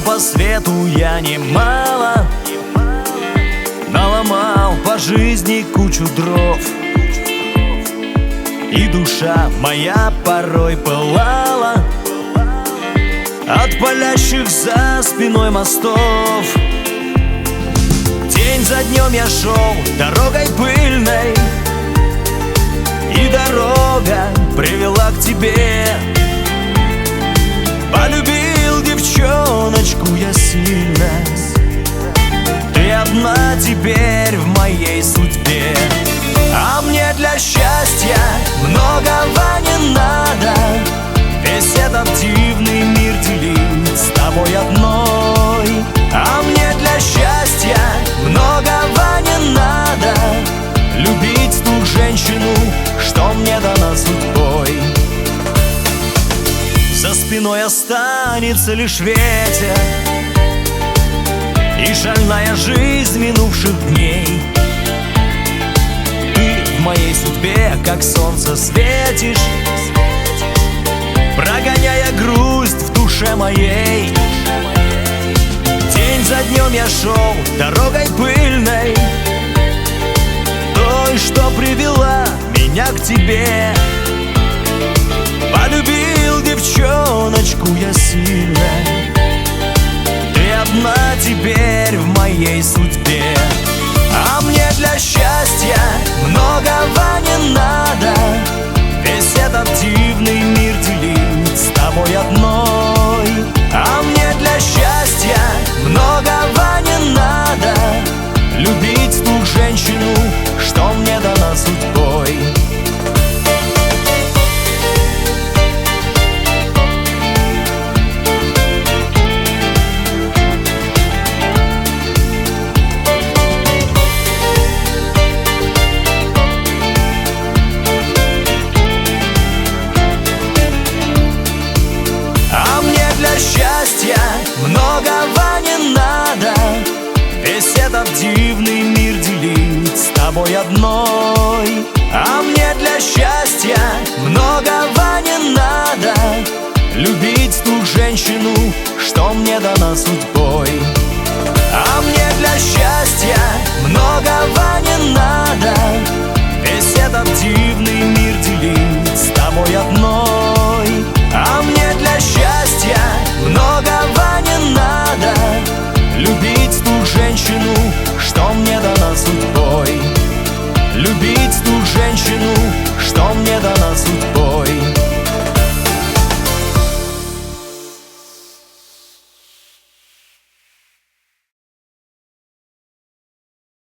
по свету я немало наломал по жизни кучу дров, и душа моя порой пылала от палящих за спиной мостов. День за днем я шел дорогой пыльной, и дорога привела к тебе. Полюбил девчоночку я сильно, ты одна теперь в моей судьбе. А мне для счастья многого не надо, весь этот дивный мир делить с тобой одной. А мне для счастья многого не надо, любить ту женщину, что мне дана судьбой. За спиной останется лишь ветер и шальная жизнь минувших дней. Ты в моей судьбе, как солнце, светишь, прогоняя грусть в душе моей. День за днем я шел дорогой пыльной, той, что привела меня к тебе. Полюбил девчоночку я сильно, ты одна теперь в моей судьбе. А мне для счастья многого не надо, весь этот дивный мир делить с тобой одной. А мне для счастья многого не надо, любить ту женщину, что мне дана судьбой. Счастья многого не надо, весь этот дивный мир делить с тобой одной. А мне для счастья многого не надо, любить ту женщину, что мне дана судьбой. А мне для счастья многого не надо, весь этот дивный